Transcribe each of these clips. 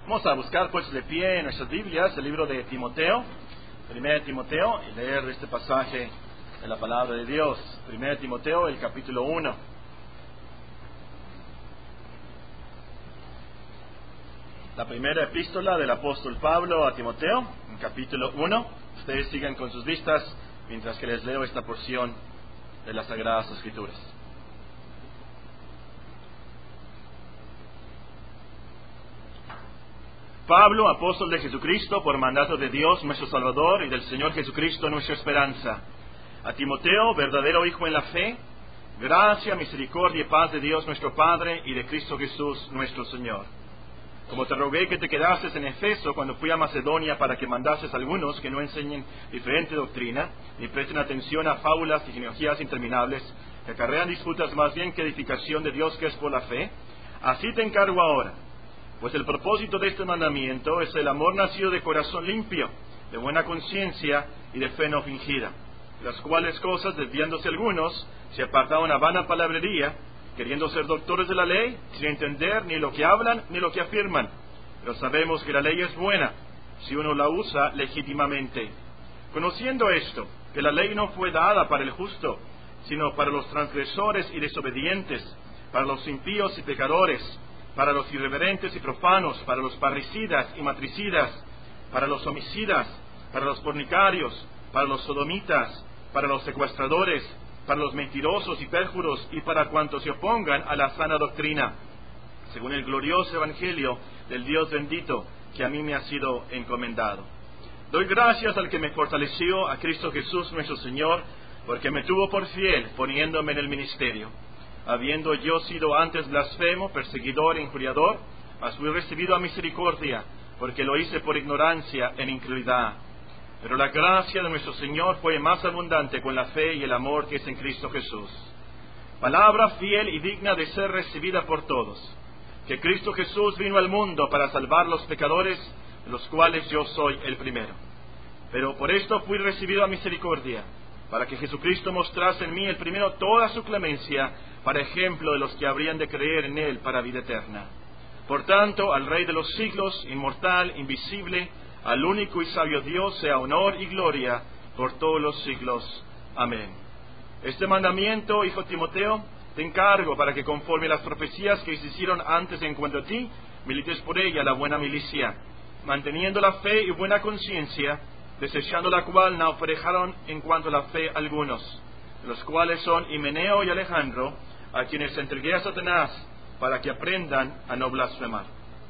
Vamos a buscar pues de pie en nuestras Biblias el libro de Timoteo, 1 Timoteo, y leer este pasaje de la palabra de Dios. 1 Timoteo, el capítulo 1. La primera epístola del apóstol Pablo a Timoteo, en capítulo 1. Ustedes sigan con sus vistas mientras que les leo esta porción de las Sagradas Escrituras. Pablo, apóstol de Jesucristo, por mandato de Dios nuestro Salvador y del Señor Jesucristo nuestra esperanza. A Timoteo, verdadero hijo en la fe, gracia, misericordia y paz de Dios nuestro Padre y de Cristo Jesús nuestro Señor. Como te rogué que te quedases en Efeso cuando fui a Macedonia para que mandases a algunos que no enseñen diferente doctrina, ni presten atención a fábulas y genealogías interminables, que acarrean disputas más bien que edificación de Dios que es por la fe, así te encargo ahora. Pues el propósito de este mandamiento es el amor nacido de corazón limpio, de buena conciencia y de fe no fingida, las cuales cosas, desviándose algunos, se apartaron a vana palabrería, queriendo ser doctores de la ley, sin entender ni lo que hablan ni lo que afirman. Pero sabemos que la ley es buena, si uno la usa legítimamente. Conociendo esto, que la ley no fue dada para el justo, sino para los transgresores y desobedientes, para los impíos y pecadores, para los irreverentes y profanos, para los parricidas y matricidas, para los homicidas, para los fornicarios, para los sodomitas, para los secuestradores, para los mentirosos y pérjuros, y para cuantos se opongan a la sana doctrina, según el glorioso evangelio del Dios bendito que a mí me ha sido encomendado. Doy gracias al que me fortaleció, a Cristo Jesús nuestro Señor, porque me tuvo por fiel, poniéndome en el ministerio. Habiendo yo sido antes blasfemo, perseguidor e injuriador, mas fui recibido a misericordia, porque lo hice por ignorancia en incredulidad. Pero la gracia de nuestro Señor fue más abundante con la fe y el amor que es en Cristo Jesús. Palabra fiel y digna de ser recibida por todos, que Cristo Jesús vino al mundo para salvar los pecadores, de los cuales yo soy el primero. Pero por esto fui recibido a misericordia, para que Jesucristo mostrase en mí el primero toda su clemencia, para ejemplo de los que habrían de creer en Él para vida eterna. Por tanto, al Rey de los siglos, inmortal, invisible, al único y sabio Dios, sea honor y gloria por todos los siglos. Amén. Este mandamiento, hijo Timoteo, te encargo para que conforme a las profecías que se hicieron antes en cuanto a ti, milites por ella la buena milicia, manteniendo la fe y buena conciencia, desechando la cual naufragaron en cuanto a la fe algunos, los cuales son Himeneo y Alejandro, a quienes entregué a Satanás, para que aprendan a no blasfemar.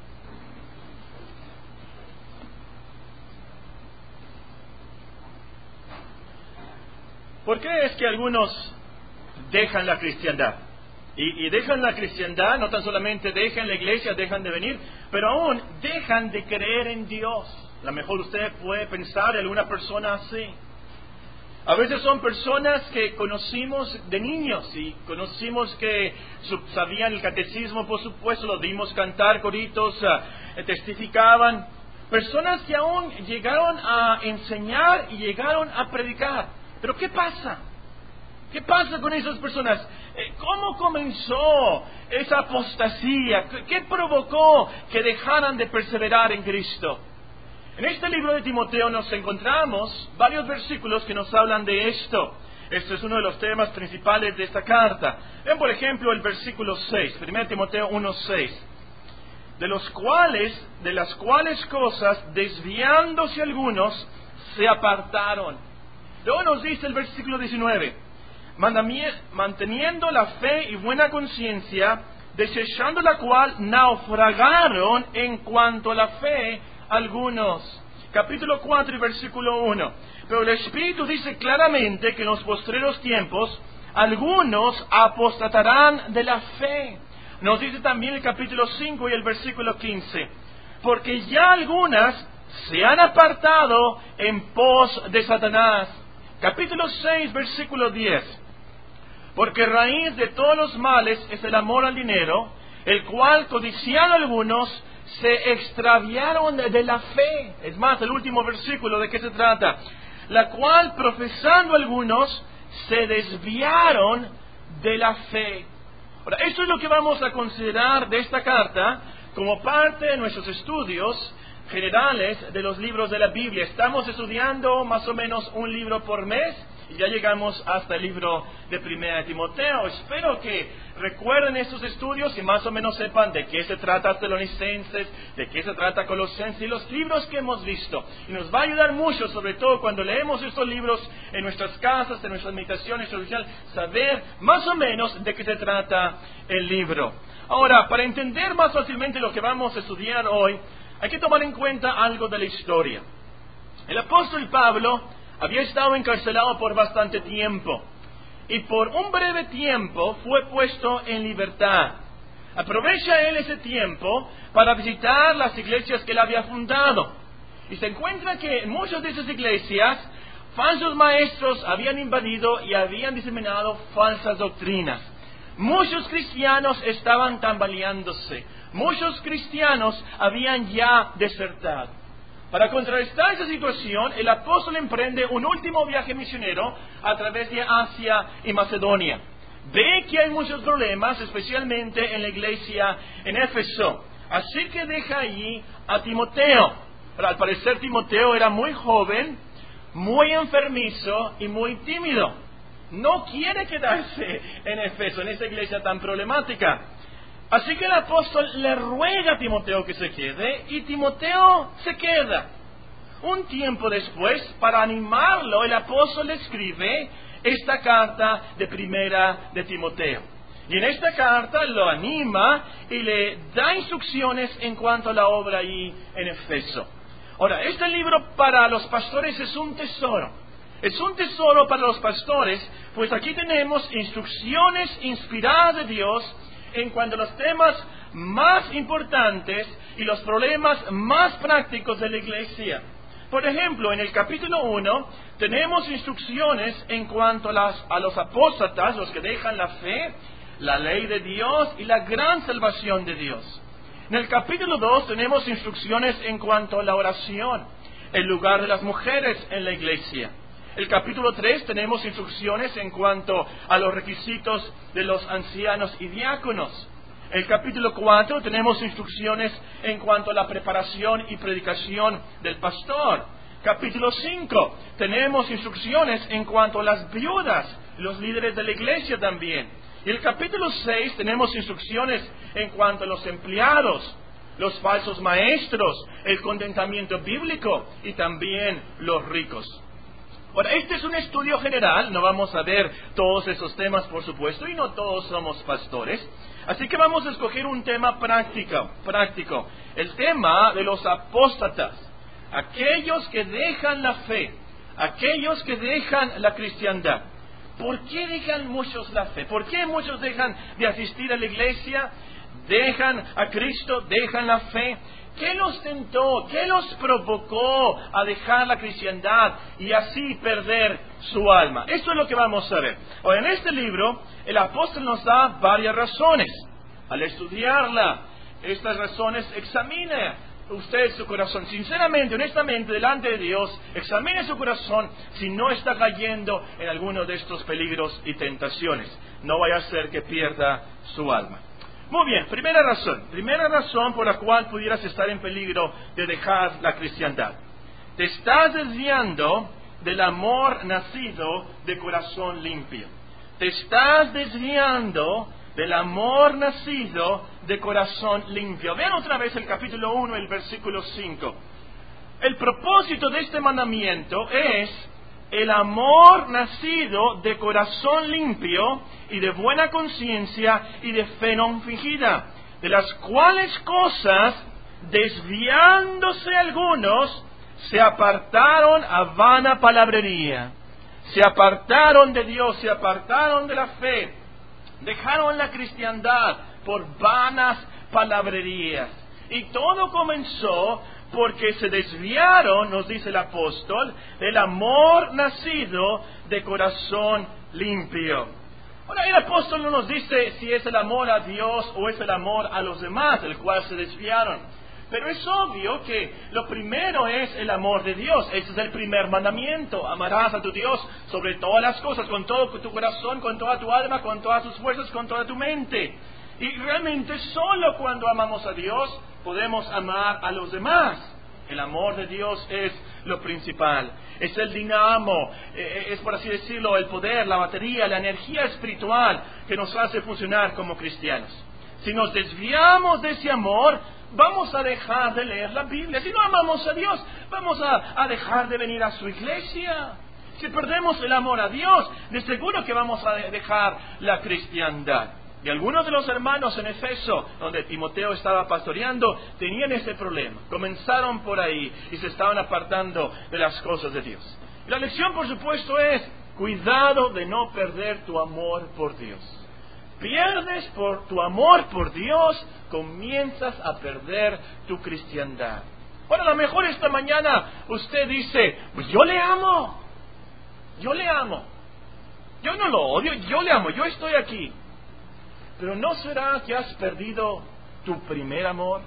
¿Por qué es que algunos dejan la cristiandad? Y dejan la cristiandad, no tan solamente dejan la iglesia, dejan de venir, pero aún dejan de creer en Dios. A lo mejor usted puede pensar en alguna persona así. A veces son personas que conocimos de niños y conocimos que sabían el catecismo, por supuesto, los vimos cantar coritos, testificaban. Personas que aún llegaron a enseñar y llegaron a predicar. Pero ¿qué pasa? ¿Qué pasa con esas personas? ¿Cómo comenzó esa apostasía? ¿Qué provocó que dejaran de perseverar en Cristo? En este libro de Timoteo nos encontramos varios versículos que nos hablan de esto. Este es uno de los temas principales de esta carta. Ven, por ejemplo, el versículo 6, 1 Timoteo 1:6. De las cuales cosas, desviándose algunos, se apartaron. Luego nos dice el versículo 19, manteniendo la fe y buena conciencia, desechando la cual naufragaron en cuanto a la fe algunos. Capítulo 4 y versículo 1. Pero el Espíritu dice claramente que en los postreros tiempos algunos apostatarán de la fe. Nos dice también el capítulo 5 y el versículo 15. Porque ya algunas se han apartado en pos de Satanás. Capítulo 6, versículo 10. Porque raíz de todos los males es el amor al dinero, el cual, codiciando algunos, se extraviaron de la fe. Es más, el último versículo, ¿de qué se trata? La cual, profesando algunos, se desviaron de la fe. Ahora, esto es lo que vamos a considerar de esta carta como parte de nuestros estudios generales de los libros de la Biblia. Estamos estudiando más o menos un libro por mes y ya llegamos hasta el libro de Primera de Timoteo. Espero que recuerden estos estudios y más o menos sepan de qué se trata Tesalonicenses, de qué se trata Colosenses y los libros que hemos visto. Y nos va a ayudar mucho, sobre todo cuando leemos estos libros en nuestras casas, en nuestras meditaciones, saber más o menos de qué se trata el libro. Ahora, para entender más fácilmente lo que vamos a estudiar hoy, hay que tomar en cuenta algo de la historia. El apóstol Pablo había estado encarcelado por bastante tiempo y por un breve tiempo fue puesto en libertad. Aprovecha él ese tiempo para visitar las iglesias que él había fundado y se encuentra que en muchas de esas iglesias falsos maestros habían invadido y habían diseminado falsas doctrinas. Muchos cristianos estaban tambaleándose. Muchos cristianos habían ya desertado. Para contrarrestar esa situación, el apóstol emprende un último viaje misionero a través de Asia y Macedonia. Ve que hay muchos problemas, especialmente en la iglesia en Éfeso. Así que deja allí a Timoteo. Pero al parecer Timoteo era muy joven, muy enfermizo y muy tímido. No quiere quedarse en Éfeso, en esa iglesia tan problemática. Así que el apóstol le ruega a Timoteo que se quede y Timoteo se queda. Un tiempo después, para animarlo, el apóstol le escribe esta carta de Primera de Timoteo. Y en esta carta lo anima y le da instrucciones en cuanto a la obra ahí en Éfeso. Ahora, este libro para los pastores es un tesoro. Es un tesoro para los pastores, pues aquí tenemos instrucciones inspiradas de Dios en cuanto a los temas más importantes y los problemas más prácticos de la iglesia. Por ejemplo, en el capítulo 1 tenemos instrucciones en cuanto a los apóstatas, los que dejan la fe, la ley de Dios y la gran salvación de Dios. En el capítulo 2 tenemos instrucciones en cuanto a la oración, el lugar de las mujeres en la iglesia. El capítulo 3 tenemos instrucciones en cuanto a los requisitos de los ancianos y diáconos. El capítulo 4 tenemos instrucciones en cuanto a la preparación y predicación del pastor. Capítulo 5 tenemos instrucciones en cuanto a las viudas, los líderes de la iglesia también. Y el capítulo 6 tenemos instrucciones en cuanto a los empleados, los falsos maestros, el contentamiento bíblico y también los ricos. Ahora, este es un estudio general, no vamos a ver todos esos temas, por supuesto, y no todos somos pastores. Así que vamos a escoger un tema práctico, el tema de los apóstatas, aquellos que dejan la fe, aquellos que dejan la cristiandad. ¿Por qué dejan muchos la fe? ¿Por qué muchos dejan de asistir a la iglesia? Dejan a Cristo, dejan la fe. ¿Qué los tentó? ¿Qué los provocó a dejar la cristiandad y así perder su alma? Esto es lo que vamos a ver. Ahora, en este libro, el apóstol nos da varias razones. Al estudiarla, estas razones, examine usted su corazón. Sinceramente, honestamente, delante de Dios, examine su corazón si no está cayendo en alguno de estos peligros y tentaciones. No vaya a ser que pierda su alma. Muy bien, primera razón por la cual pudieras estar en peligro de dejar la cristiandad. Te estás desviando del amor nacido de corazón limpio. Te estás desviando del amor nacido de corazón limpio. Vean otra vez el capítulo 1, el versículo 5. El propósito de este mandamiento es el amor nacido de corazón limpio y de buena conciencia y de fe no fingida, de las cuales cosas, desviándose algunos, se apartaron a vana palabrería. Se apartaron de Dios, se apartaron de la fe, dejaron la cristiandad por vanas palabrerías. Y todo comenzó porque se desviaron, nos dice el apóstol, del amor nacido de corazón limpio. Ahora, el apóstol no nos dice si es el amor a Dios o es el amor a los demás, del cual se desviaron. Pero es obvio que lo primero es el amor de Dios. Ese es el primer mandamiento. Amarás a tu Dios sobre todas las cosas, con todo tu corazón, con toda tu alma, con todas tus fuerzas, con toda tu mente. Y realmente solo cuando amamos a Dios podemos amar a los demás. El amor de Dios es lo principal, es el dinamo, es por así decirlo el poder, la batería, la energía espiritual que nos hace funcionar como cristianos. Si nos desviamos de ese amor, vamos a dejar de leer la Biblia. Si no amamos a Dios, vamos a dejar de venir a su iglesia. Si perdemos el amor a Dios, de seguro que vamos a dejar la cristiandad. Y algunos de los hermanos en Efeso, donde Timoteo estaba pastoreando, tenían ese problema. Comenzaron por ahí y se estaban apartando de las cosas de Dios. Y la lección, por supuesto, es cuidado de no perder tu amor por Dios. Pierdes por tu amor por Dios, comienzas a perder tu cristiandad. Bueno, a lo mejor esta mañana usted dice, pues yo le amo. Yo le amo. Yo no lo odio, yo le amo, yo estoy aquí. Pero ¿no será que has perdido tu primer amor?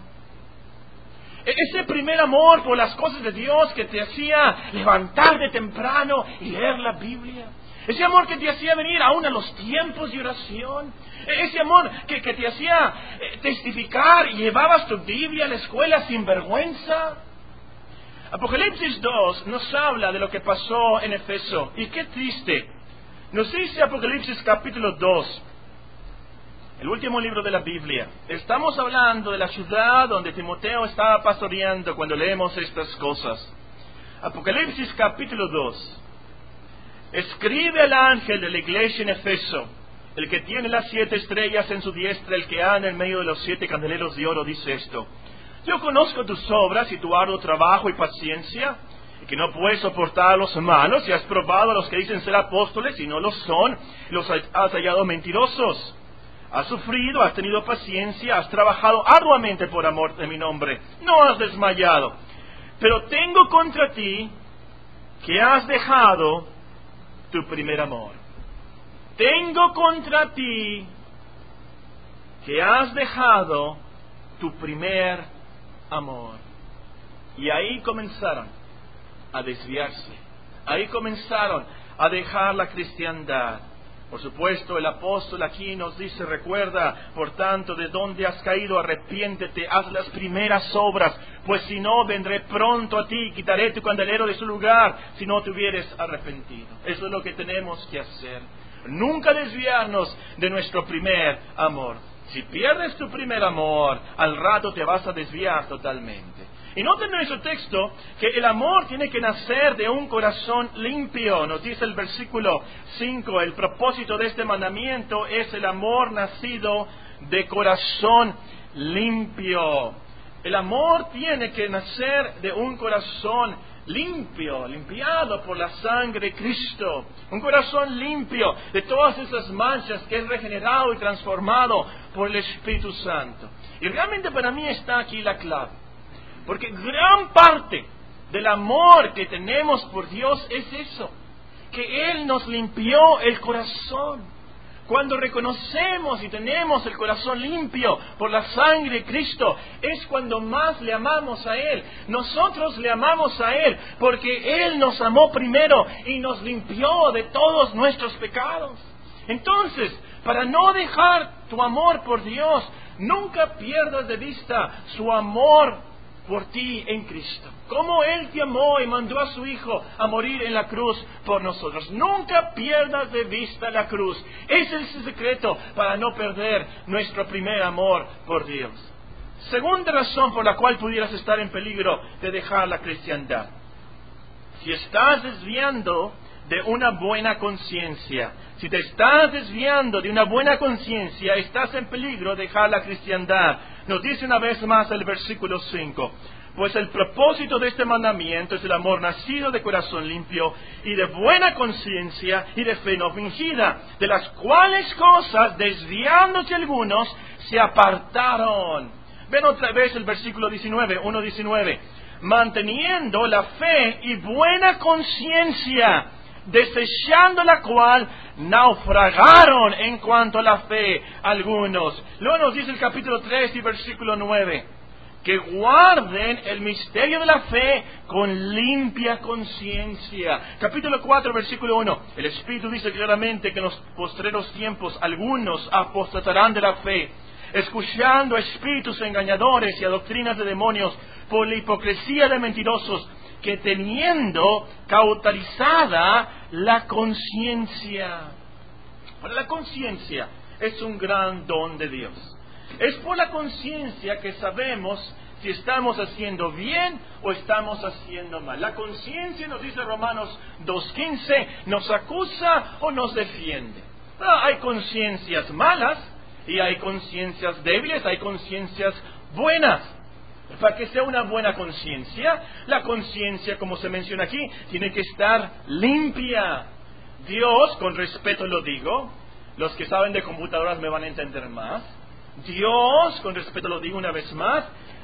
Ese primer amor por las cosas de Dios que te hacía levantarte temprano y leer la Biblia. Ese amor que te hacía venir aún a los tiempos de oración. Ese amor que te hacía testificar y llevabas tu Biblia a la escuela sin vergüenza. Apocalipsis 2 nos habla de lo que pasó en Efeso. Y qué triste. Nos dice Apocalipsis capítulo 2. El último libro de la Biblia. Estamos hablando de la ciudad donde Timoteo estaba pastoreando cuando leemos estas cosas. Apocalipsis capítulo 2. Escribe al ángel de la iglesia en Efeso, el que tiene las 7 estrellas en su diestra, el que anda en medio de los 7 candeleros de oro, dice esto: yo conozco tus obras y tu arduo trabajo y paciencia, y que no puedes soportar a los malos, y has probado a los que dicen ser apóstoles y no lo son, y los has hallado mentirosos. Has sufrido, has tenido paciencia, has trabajado arduamente por amor de mi nombre. No has desmayado. Pero tengo contra ti que has dejado tu primer amor. Tengo contra ti que has dejado tu primer amor. Y ahí comenzaron a desviarse. Ahí comenzaron a dejar la cristiandad. Por supuesto, el apóstol aquí nos dice, recuerda, por tanto, de dónde has caído, arrepiéntete, haz las primeras obras, pues si no, vendré pronto a ti y quitaré tu candelero de su lugar, si no te hubieres arrepentido. Eso es lo que tenemos que hacer. Nunca desviarnos de nuestro primer amor. Si pierdes tu primer amor, al rato te vas a desviar totalmente. Y noten en nuestro texto que el amor tiene que nacer de un corazón limpio. Nos dice el versículo 5, el propósito de este mandamiento es el amor nacido de corazón limpio. El amor tiene que nacer de un corazón limpio, limpiado por la sangre de Cristo. Un corazón limpio de todas esas manchas, que es regenerado y transformado por el Espíritu Santo. Y realmente para mí está aquí la clave. Porque gran parte del amor que tenemos por Dios es eso, que Él nos limpió el corazón. Cuando reconocemos y tenemos el corazón limpio por la sangre de Cristo, es cuando más le amamos a Él. Nosotros le amamos a Él porque Él nos amó primero y nos limpió de todos nuestros pecados. Entonces, para no dejar tu amor por Dios, nunca pierdas de vista su amor por ti en Cristo. Cómo Él te amó y mandó a su Hijo a morir en la cruz por nosotros. Nunca pierdas de vista la cruz. Ese es el secreto para no perder nuestro primer amor por Dios. Segunda razón por la cual pudieras estar en peligro de dejar la cristiandad. Si estás desviando de una buena conciencia. Si te estás desviando de una buena conciencia, estás en peligro de dejar la cristiandad. Nos dice una vez más el versículo 5. Pues el propósito de este mandamiento es el amor nacido de corazón limpio y de buena conciencia y de fe no fingida, de las cuales cosas, desviándose algunos, se apartaron. Ven otra vez el versículo 19, 1:19. Manteniendo la fe y buena conciencia, desechando la cual naufragaron en cuanto a la fe algunos. Luego nos dice el capítulo 3 y versículo 9, que guarden el misterio de la fe con limpia conciencia. Capítulo 4, versículo 1, el Espíritu dice claramente que en los postreros tiempos algunos apostatarán de la fe, escuchando a espíritus engañadores y a doctrinas de demonios, por la hipocresía de mentirosos, que teniendo cauterizada la conciencia. Bueno, la conciencia es un gran don de Dios. Es por la conciencia que sabemos si estamos haciendo bien o estamos haciendo mal. La conciencia, nos dice Romanos 2:15, nos acusa o nos defiende. Hay conciencias malas y hay conciencias débiles, hay conciencias buenas. Para que sea una buena conciencia, la conciencia, como se menciona aquí, tiene que estar limpia. Dios, con respeto lo digo, los que saben de computadoras me van a entender más. Dios, con respeto lo digo una vez más,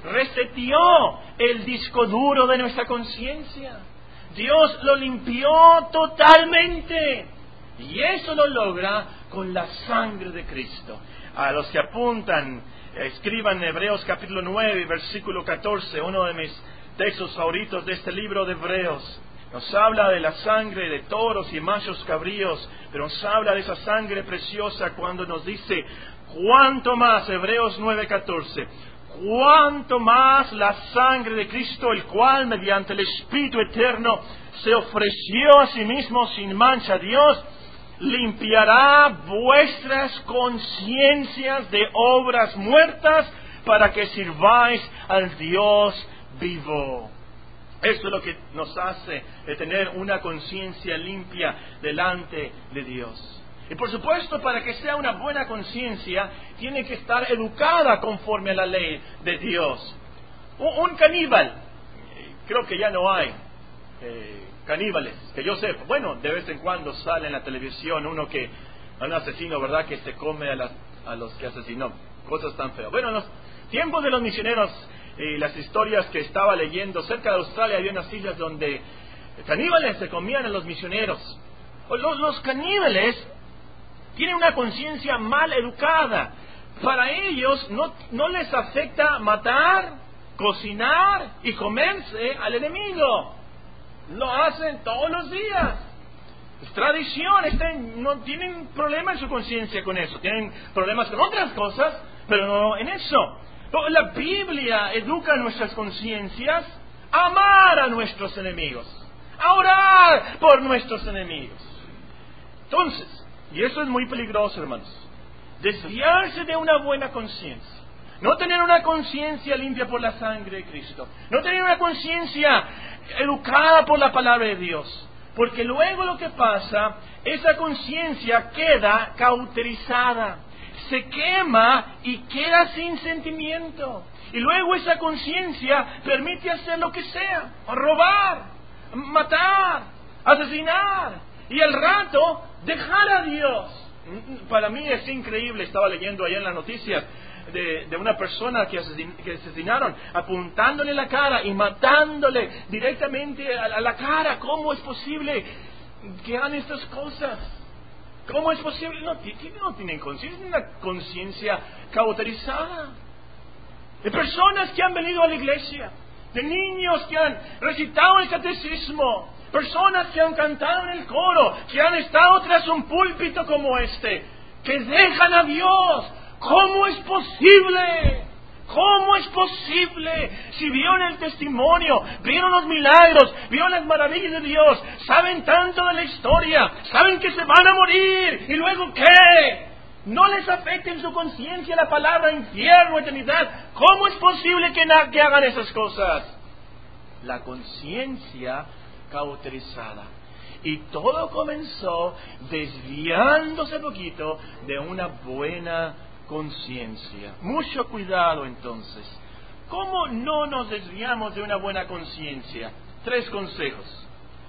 reseteó el disco duro de nuestra conciencia. Dios lo limpió totalmente. Y eso lo logra con la sangre de Cristo. A los que apuntan, escriban Hebreos capítulo 9, versículo 14, uno de mis textos favoritos de este libro de Hebreos. Nos habla de la sangre de toros y machos cabríos, pero nos habla de esa sangre preciosa cuando nos dice, cuánto más, Hebreos 9:14, cuánto más la sangre de Cristo, el cual mediante el Espíritu Eterno se ofreció a sí mismo sin mancha a Dios, limpiará vuestras conciencias de obras muertas para que sirváis al Dios vivo. Esto es lo que nos hace de tener una conciencia limpia delante de Dios. Y por supuesto, para que sea una buena conciencia, tiene que estar educada conforme a la ley de Dios. Un caníbal, creo que ya no hay caníbales, que yo sepa. Bueno, de vez en cuando sale en la televisión un asesino, ¿verdad?, que se come a los que asesinó. Cosas tan feas. Bueno, en los tiempos de los misioneros y las historias que estaba leyendo, cerca de Australia había unas islas donde caníbales se comían a los misioneros. Los caníbales tienen una conciencia mal educada. Para ellos no les afecta matar, cocinar y comerse al enemigo. Lo hacen todos los días. Es tradición, no tienen problema en su conciencia con eso. Tienen problemas con otras cosas, pero no en eso. La Biblia educa nuestras conciencias a amar a nuestros enemigos, a orar por nuestros enemigos. Entonces, y eso es muy peligroso, hermanos, desviarse de una buena conciencia, no tener una conciencia limpia por la sangre de Cristo, no tener una conciencia educada por la palabra de Dios, porque luego lo que pasa, esa conciencia queda cauterizada, se quema y queda sin sentimiento, y luego esa conciencia permite hacer lo que sea, robar, matar, asesinar, y al rato dejar a Dios. Para mí es increíble, estaba leyendo allá en las noticias de una persona que asesinaron, apuntándole la cara y matándole directamente a la cara. ¿Cómo es posible que hagan estas cosas? ¿Cómo es posible? No tienen conciencia, tienen una conciencia cauterizada. De personas que han venido a la iglesia, de niños que han recitado el catecismo, personas que han cantado en el coro, que han estado tras un púlpito como este, que dejan a Dios. ¿Cómo es posible? ¿Cómo es posible? Si vieron el testimonio, vieron los milagros, vieron las maravillas de Dios, saben tanto de la historia, saben que se van a morir, ¿y luego qué? No les afecta en su conciencia la palabra infierno, eternidad. ¿Cómo es posible que hagan esas cosas? La conciencia cauterizada. Y todo comenzó desviándose poquito de una buena conciencia. Mucho cuidado entonces. ¿Cómo no nos desviamos de una buena conciencia? 3 consejos.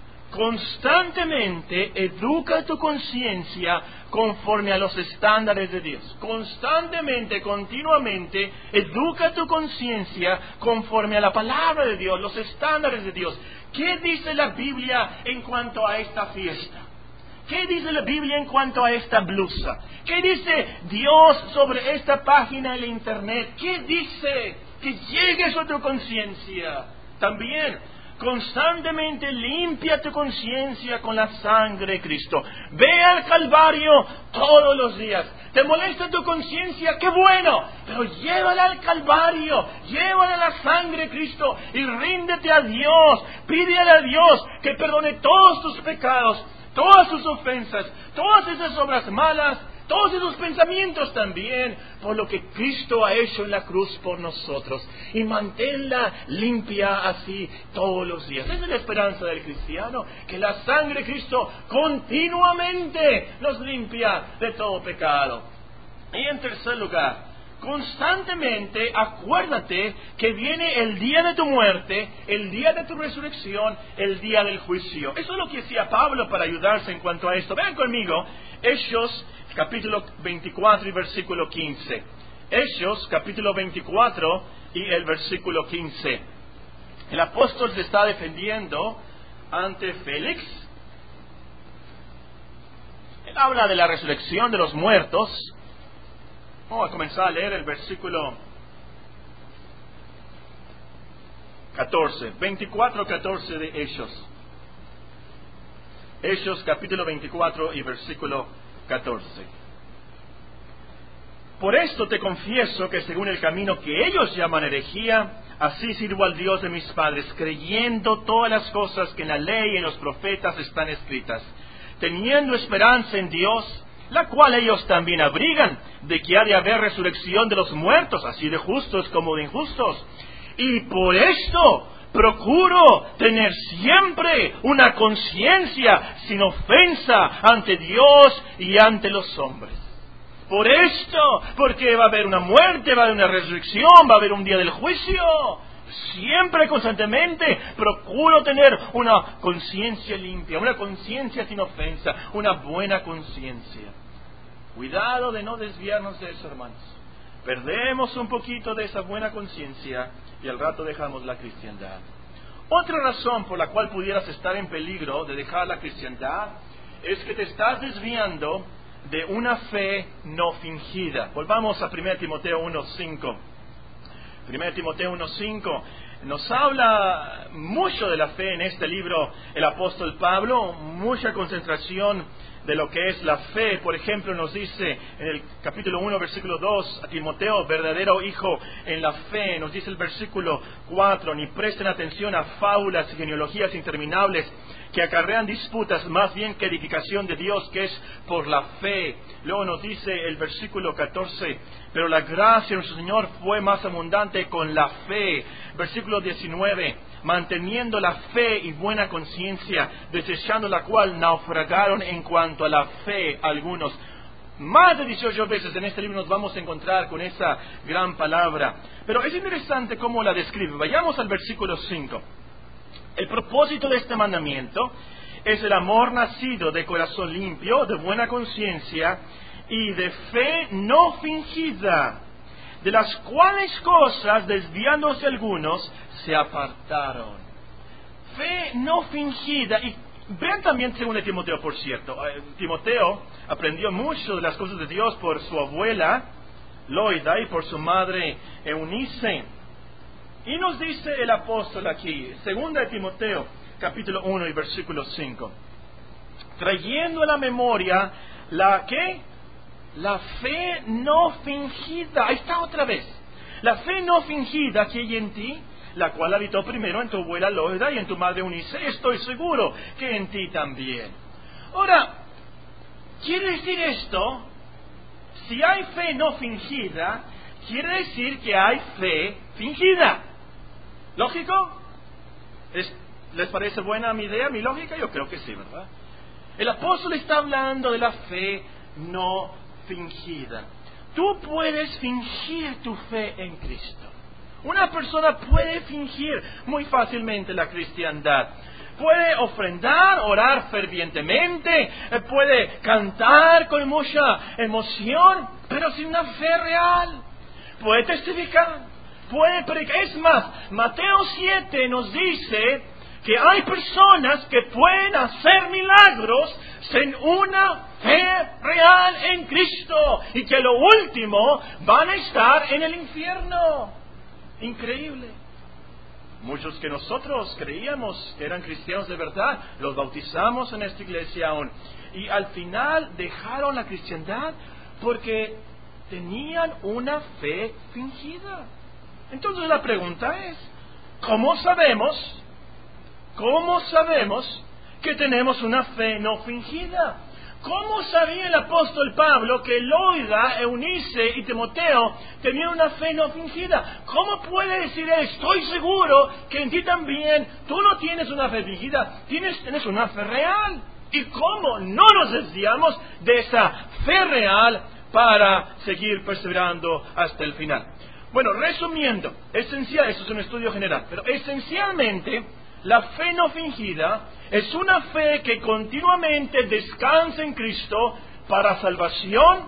Constantemente educa tu conciencia conforme a los estándares de Dios. Constantemente, continuamente, educa tu conciencia conforme a la palabra de Dios, los estándares de Dios. ¿Qué dice la Biblia en cuanto a esta fiesta? ¿Qué dice la Biblia en cuanto a esta blusa? ¿Qué dice Dios sobre esta página en la internet? ¿Qué dice? Que llegues a tu conciencia. También, Constantemente limpia tu conciencia con la sangre de Cristo. Ve al Calvario todos los días. ¿Te molesta tu conciencia? ¡Qué bueno! Pero llévala al Calvario, llévala a la sangre de Cristo y ríndete a Dios. Pídele a Dios que perdone todos tus pecados, todas tus ofensas, todas esas obras malas, todos esos pensamientos también, por lo que Cristo ha hecho en la cruz por nosotros. Y manténla limpia así todos los días. Esa es la esperanza del cristiano, que la sangre de Cristo continuamente nos limpia de todo pecado. Y en tercer lugar, constantemente acuérdate que viene el día de tu muerte, el día de tu resurrección, el día del juicio. Eso es lo que decía Pablo para ayudarse en cuanto a esto. Vean conmigo, Hechos capítulo 24 y versículo 15. Hechos capítulo 24 y el versículo 15. El apóstol se está defendiendo ante Félix. Él habla de la resurrección de los muertos. Vamos a comenzar a leer el versículo 14, 24-14 de Hechos. Hechos capítulo 24 y versículo 14. Por esto te confieso que según el camino que ellos llaman herejía, así sirvo al Dios de mis padres, creyendo todas las cosas que en la ley y en los profetas están escritas, teniendo esperanza en Dios, la cual ellos también abrigan, de que ha de haber resurrección de los muertos, así de justos como de injustos. Y por esto procuro tener siempre una conciencia sin ofensa ante Dios y ante los hombres. Por esto, porque va a haber una muerte, va a haber una resurrección, va a haber un día del juicio. Siempre, constantemente, procuro tener una conciencia limpia, una conciencia sin ofensa, una buena conciencia. Cuidado de no desviarnos de eso, hermanos. Perdemos un poquito de esa buena conciencia y al rato dejamos la cristiandad. Otra razón por la cual pudieras estar en peligro de dejar la cristiandad es que te estás desviando de una fe no fingida. Volvamos a 1 Timoteo 1:5. 1 Timoteo 1:5 nos habla mucho de la fe en este libro el apóstol Pablo, mucha concentración de lo que es la fe. Por ejemplo, nos dice en el capítulo 1, versículo 2, a Timoteo, verdadero hijo en la fe. Nos dice el versículo 4, ni presten atención a fábulas y genealogías interminables que acarrean disputas, más bien que edificación de Dios, que es por la fe. Luego nos dice el versículo 14, pero la gracia de nuestro Señor fue más abundante con la fe. Versículo 19, manteniendo la fe y buena conciencia, desechando la cual naufragaron en cuanto a la fe algunos. Más de 18 veces en este libro nos vamos a encontrar con esa gran palabra. Pero es interesante cómo la describe. Vayamos al versículo 5. El propósito de este mandamiento es el amor nacido de corazón limpio, de buena conciencia y de fe no fingida, de las cuales cosas, desviándose algunos, se apartaron. Fe no fingida. Y vean también según Timoteo, por cierto. Timoteo aprendió mucho de las cosas de Dios por su abuela Loida y por su madre Eunice. Y nos dice el apóstol aquí, segunda de Timoteo, capítulo 1 y versículo 5, trayendo a la memoria la ¿qué? La fe no fingida. Ahí está otra vez. La fe no fingida que hay en ti, la cual habitó primero en tu abuela Loida y en tu madre Eunice, estoy seguro que en ti también. Ahora, ¿quiere decir esto? Si hay fe no fingida, quiere decir que hay fe fingida. ¿Lógico? ¿Les parece buena mi idea, mi lógica? Yo creo que sí, ¿verdad? El apóstol está hablando de la fe no fingida. Tú puedes fingir tu fe en Cristo. Una persona puede fingir muy fácilmente la cristiandad. Puede ofrendar, orar fervientemente, puede cantar con mucha emoción, pero sin una fe real. Puede testificar, puede predicar. Es más, Mateo 7 nos dice que hay personas que pueden hacer milagros sin una fe real en Cristo y que lo último van a estar en el infierno. Increíble. Muchos que nosotros creíamos que eran cristianos de verdad, los bautizamos en esta iglesia aún. Y al final dejaron la cristiandad porque tenían una fe fingida. Entonces la pregunta es, ¿cómo sabemos que tenemos una fe no fingida? ¿Cómo sabía el apóstol Pablo que Loida, Eunice y Timoteo tenían una fe no fingida? ¿Cómo puede decir él, estoy seguro que en ti también, tú no tienes una fe fingida, tienes una fe real? ¿Y cómo no nos desviamos de esa fe real para seguir perseverando hasta el final? Bueno, resumiendo, eso es un estudio general, pero esencialmente la fe no fingida es una fe que continuamente descansa en Cristo para salvación,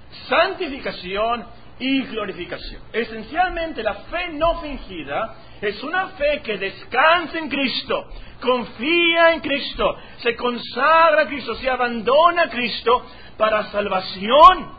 santificación y glorificación. Esencialmente la fe no fingida es una fe que descansa en Cristo, confía en Cristo, se consagra a Cristo, se abandona a Cristo para salvación.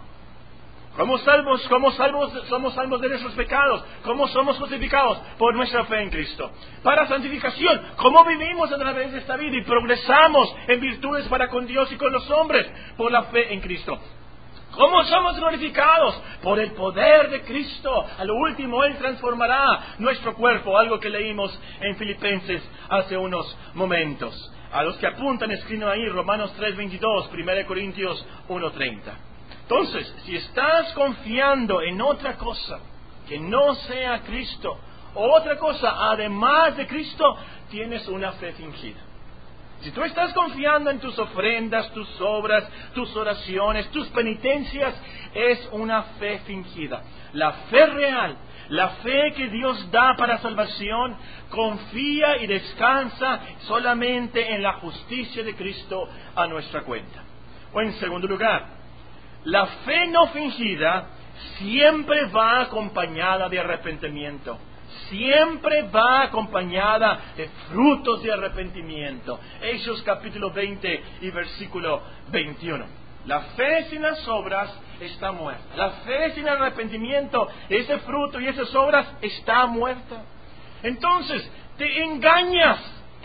¿Cómo somos salvos de nuestros pecados? ¿Cómo somos justificados? Por nuestra fe en Cristo. Para santificación, ¿cómo vivimos a través de esta vida y progresamos en virtudes para con Dios y con los hombres? Por la fe en Cristo. ¿Cómo somos glorificados? Por el poder de Cristo. A lo último, Él transformará nuestro cuerpo, algo que leímos en Filipenses hace unos momentos. A los que apuntan, escriben ahí Romanos 3:22, 1 Corintios 1:30. Entonces, si estás confiando en otra cosa que no sea Cristo, o otra cosa además de Cristo, tienes una fe fingida. Si tú estás confiando en tus ofrendas, tus obras, tus oraciones, tus penitencias, es una fe fingida. La fe real, la fe que Dios da para salvación, confía y descansa solamente en la justicia de Cristo a nuestra cuenta. O en segundo lugar, la fe no fingida siempre va acompañada de arrepentimiento. Siempre va acompañada de frutos de arrepentimiento. Hechos capítulo 20 y versículo 21. La fe sin las obras está muerta. La fe sin arrepentimiento, ese fruto y esas obras está muerta. Entonces, te engañas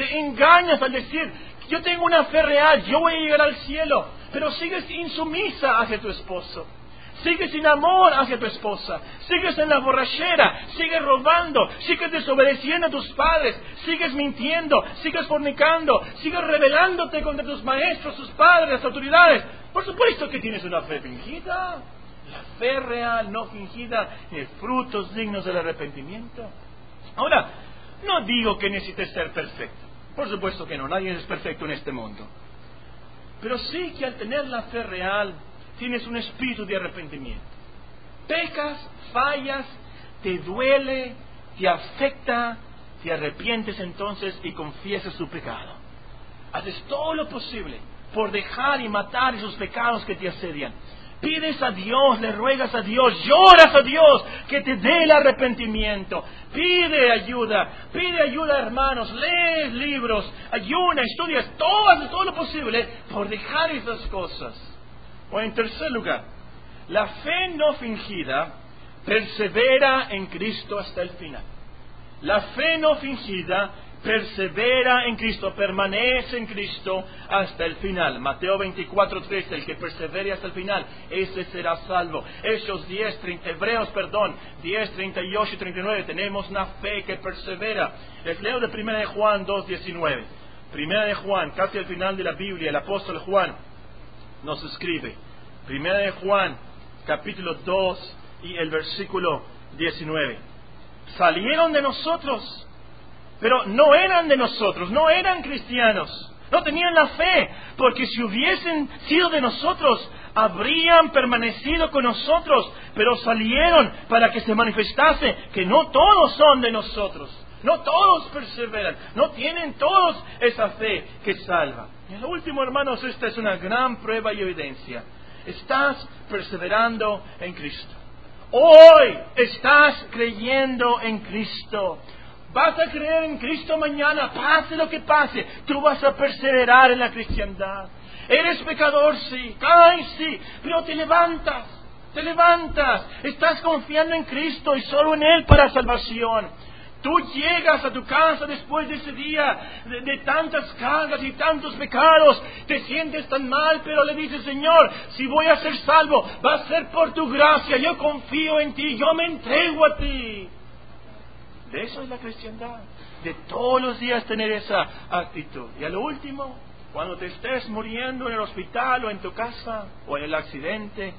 al decir, yo tengo una fe real, yo voy a llegar al cielo. Pero sigues insumisa hacia tu esposo, sigues sin amor hacia tu esposa, sigues en la borrachera, sigues robando, sigues desobedeciendo a tus padres, sigues mintiendo, sigues fornicando, sigues rebelándote contra tus maestros, tus padres, las autoridades. Por supuesto que tienes una fe fingida. La fe real, no fingida, ni frutos dignos del arrepentimiento. Ahora, no digo que necesites ser perfecto. Por supuesto que no, nadie es perfecto en este mundo. Pero sí que al tener la fe real, tienes un espíritu de arrepentimiento. Pecas, fallas, te duele, te afecta, te arrepientes entonces y confiesas tu pecado. Haces todo lo posible por dejar y matar esos pecados que te asedian. Pides a Dios, le ruegas a Dios, lloras a Dios que te dé el arrepentimiento. Pide ayuda, hermanos, lees libros, ayuna, estudias, haces todo lo posible por dejar esas cosas. O en tercer lugar, la fe no fingida persevera en Cristo hasta el final. La fe no fingida persevera en Cristo, permanece en Cristo hasta el final. Mateo 24:13, el que persevere hasta el final, ese será salvo. Hebreos 10, 38 y 39, tenemos una fe que persevera. Les leo de 1 de Juan 2:19. 1 de Juan, casi al final de la Biblia, el apóstol Juan nos escribe. 1 de Juan, capítulo 2 y el versículo 19. Salieron de nosotros, pero no eran de nosotros, no eran cristianos, no tenían la fe, porque si hubiesen sido de nosotros, habrían permanecido con nosotros, pero salieron para que se manifestase que no todos son de nosotros, no todos perseveran, no tienen todos esa fe que salva. Y en lo último, hermanos, esta es una gran prueba y evidencia. Estás perseverando en Cristo. Hoy estás creyendo en Cristo. Vas a creer en Cristo mañana, pase lo que pase. Tú vas a perseverar en la cristiandad. Eres pecador, sí, caes, sí, pero te levantas. Estás confiando en Cristo y solo en Él para salvación. Tú llegas a tu casa después de ese día de tantas cargas y tantos pecados, te sientes tan mal, pero le dices, Señor, si voy a ser salvo, va a ser por tu gracia, yo confío en ti, yo me entrego a ti. De eso es la cristiandad, de todos los días tener esa actitud. Y a lo último, cuando te estés muriendo en el hospital o en tu casa o en el accidente,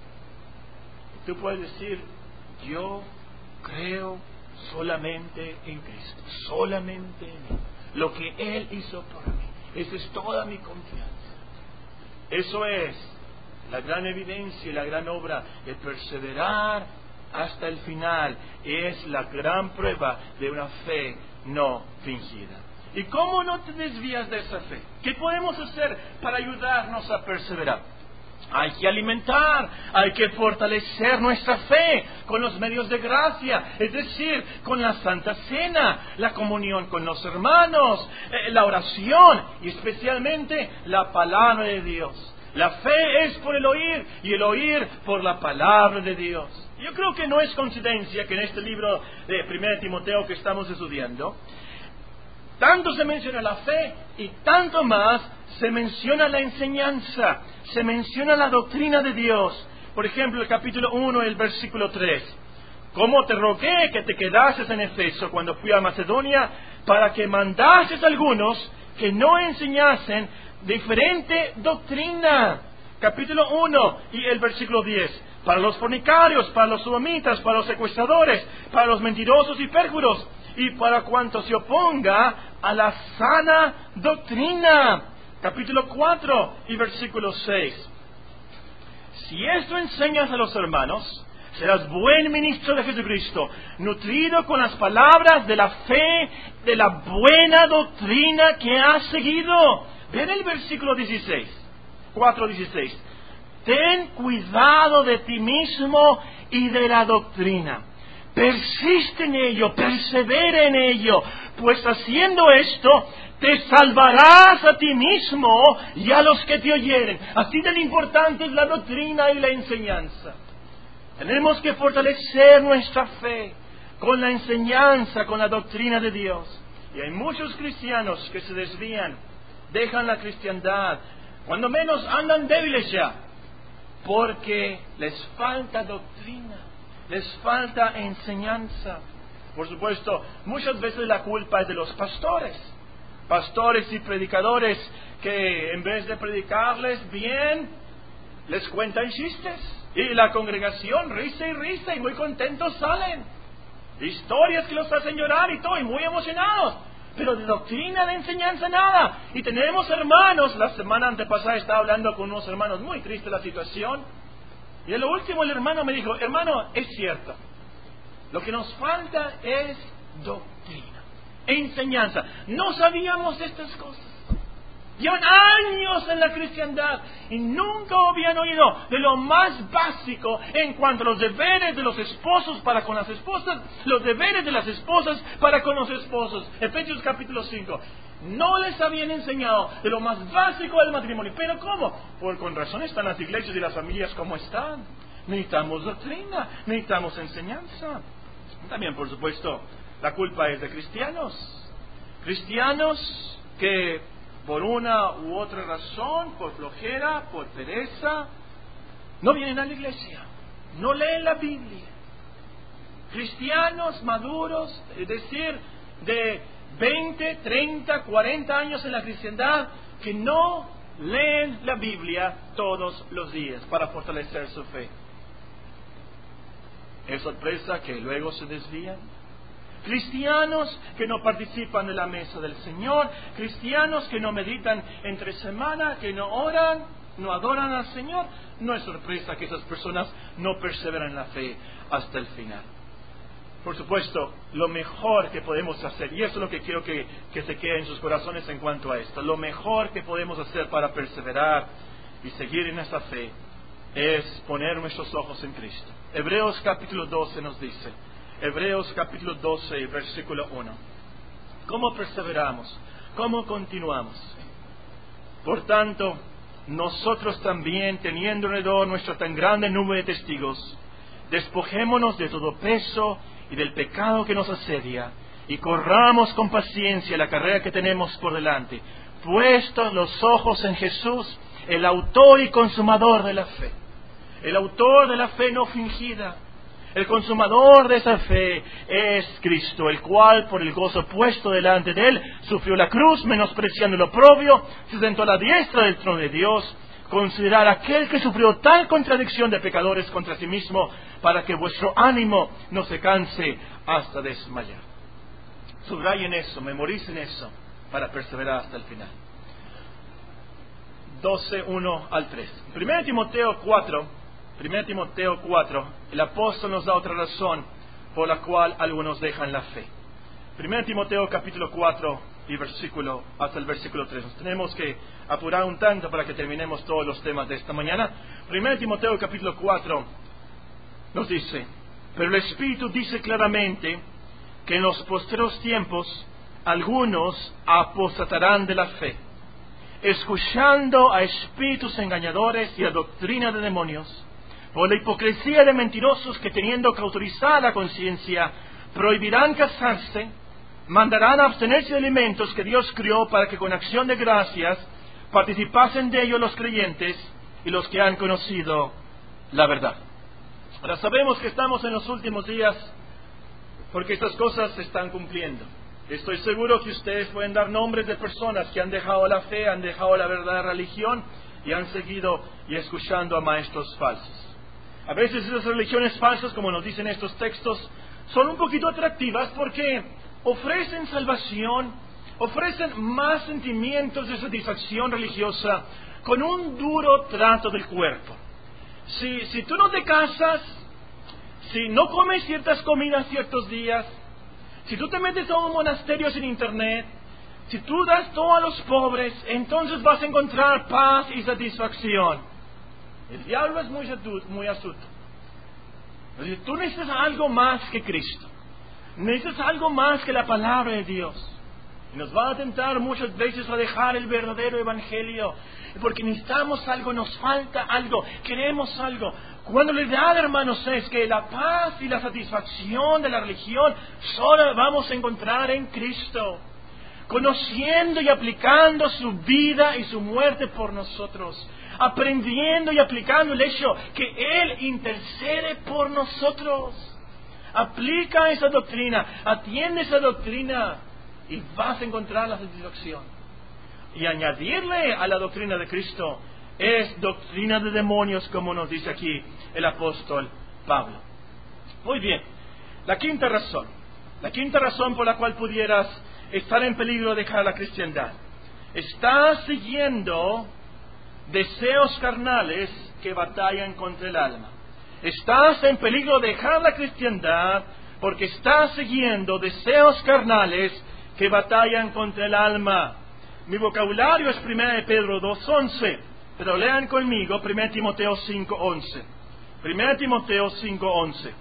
tú puedes decir, yo creo solamente en Cristo, solamente en Él, lo que Él hizo por mí. Esa es toda mi confianza. Eso es la gran evidencia y la gran obra de perseverar hasta el final. Es la gran prueba de una fe no fingida. ¿Y cómo no te desvías de esa fe? ¿Qué podemos hacer para ayudarnos a perseverar? Hay que alimentar, hay que fortalecer nuestra fe con los medios de gracia, es decir, con la Santa Cena, la comunión con los hermanos, la oración y especialmente la palabra de Dios. La fe es por el oír y el oír por la palabra de Dios. Yo creo que no es coincidencia que en este libro de 1 Timoteo que estamos estudiando, tanto se menciona la fe y tanto más se menciona la enseñanza, se menciona la doctrina de Dios. Por ejemplo, el capítulo 1, el versículo 3. Como te rogué que te quedases en Efeso cuando fui a Macedonia, para que mandases a algunos que no enseñasen diferente doctrina. Capítulo 1 y el versículo 10. Para los fornicarios, para los sodomitas, para los secuestradores, para los mentirosos y pérjuros, y para cuanto se oponga a la sana doctrina. Capítulo 4 y versículo 6. Si esto enseñas a los hermanos, serás buen ministro de Jesucristo, nutrido con las palabras de la fe, de la buena doctrina que has seguido. Ven el versículo 16, 4:16. Ten cuidado de ti mismo y de la doctrina. Persiste en ello, persevera en ello, pues haciendo esto te salvarás a ti mismo y a los que te oyeren. Así de importante es la doctrina y la enseñanza. Tenemos que fortalecer nuestra fe con la enseñanza, con la doctrina de Dios. Y hay muchos cristianos que se desvían, dejan la cristiandad, cuando menos andan débiles ya, porque les falta doctrina, les falta enseñanza. Por supuesto, muchas veces la culpa es de los pastores y predicadores que en vez de predicarles bien, les cuentan chistes. Y la congregación risa y muy contentos salen. Historias que los hacen llorar y todo, y muy emocionados. Pero de doctrina, de enseñanza, nada. Y tenemos hermanos, la semana antepasada estaba hablando con unos hermanos, muy triste la situación. Y en lo último el hermano me dijo, hermano, es cierto, lo que nos falta es doctrina, enseñanza. No sabíamos estas cosas. Llevan años en la cristiandad y nunca habían oído de lo más básico en cuanto a los deberes de los esposos para con las esposas, los deberes de las esposas para con los esposos. Efesios capítulo 5. No les habían enseñado de lo más básico del matrimonio. ¿Pero cómo? Pues con razón están las iglesias y las familias como están. Necesitamos doctrina, necesitamos enseñanza. También, por supuesto, la culpa es de cristianos. Cristianos que por una u otra razón, por flojera, por pereza, no vienen a la iglesia, no leen la Biblia. Cristianos maduros, es decir, de 20, 30, 40 años en la cristiandad, que no leen la Biblia todos los días para fortalecer su fe. ¿Es sorpresa que luego se desvían? Cristianos que no participan de la mesa del Señor, cristianos que no meditan entre semana, que no oran, no adoran al Señor. No es sorpresa que esas personas no perseveran en la fe hasta el final. Por supuesto, lo mejor que podemos hacer, y eso es lo que quiero que se quede en sus corazones en cuanto a esto, lo mejor que podemos hacer para perseverar y seguir en esa fe es poner nuestros ojos en Cristo. Hebreos capítulo 12 nos dice, Hebreos capítulo 12, versículo 1. ¿Cómo perseveramos? ¿Cómo continuamos? Por tanto, nosotros también, teniendo alrededor nuestro tan grande número de testigos, despojémonos de todo peso y del pecado que nos asedia, y corramos con paciencia la carrera que tenemos por delante, puestos los ojos en Jesús, el autor y consumador de la fe. El autor de la fe no fingida, el consumador de esa fe es Cristo, el cual por el gozo puesto delante de él sufrió la cruz, menospreciando lo oprobio, se sentó a la diestra del trono de Dios. Considerad aquel que sufrió tal contradicción de pecadores contra sí mismo, para que vuestro ánimo no se canse hasta desmayar. Subrayen eso, memoricen eso, para perseverar hasta el final. 12:1 al 3. 1 Timoteo 4, el apóstol nos da otra razón por la cual algunos dejan la fe. 1 Timoteo capítulo 4 y hasta el versículo 3. Nos tenemos que apurar un tanto para que terminemos todos los temas de esta mañana. 1 Timoteo capítulo 4 nos dice: pero el Espíritu dice claramente que en los postreros tiempos algunos apostatarán de la fe, escuchando a espíritus engañadores y a doctrina de demonios, por la hipocresía de mentirosos que, teniendo cauterizada la conciencia, prohibirán casarse, mandarán a abstenerse de alimentos que Dios crió para que con acción de gracias participasen de ellos los creyentes y los que han conocido la verdad. Ahora sabemos que estamos en los últimos días porque estas cosas se están cumpliendo. Estoy seguro que ustedes pueden dar nombres de personas que han dejado la fe, han dejado la verdadera religión y han seguido y escuchando a maestros falsos. A veces esas religiones falsas, como nos dicen estos textos, son un poquito atractivas porque ofrecen salvación, ofrecen más sentimientos de satisfacción religiosa con un duro trato del cuerpo. Si tú no te casas, si no comes ciertas comidas ciertos días, si tú te metes a un monasterio sin internet, si tú das todo a los pobres, entonces vas a encontrar paz y satisfacción. El diablo es muy astuto. Entonces, tú necesitas algo más que Cristo. Necesitas algo más que la palabra de Dios. Y nos va a tentar muchas veces a dejar el verdadero evangelio, porque necesitamos algo, nos falta algo, queremos algo. Cuando la realidad, hermanos, es que la paz y la satisfacción de la religión solo la vamos a encontrar en Cristo, conociendo y aplicando su vida y su muerte por nosotros, aprendiendo y aplicando el hecho que Él intercede por nosotros. Aplica esa doctrina, atiende esa doctrina y vas a encontrar la satisfacción. Y añadirle a la doctrina de Cristo es doctrina de demonios, como nos dice aquí el apóstol Pablo. Muy bien, la quinta razón por la cual pudieras estar en peligro de dejar la cristiandad: estás siguiendo deseos carnales que batallan contra el alma. Estás en peligro de dejar la cristiandad porque estás siguiendo deseos carnales que batallan contra el alma. Mi vocabulario es 1 Pedro 2:11, pero lean conmigo 1 Timoteo 5:11. 1 Timoteo 5:11.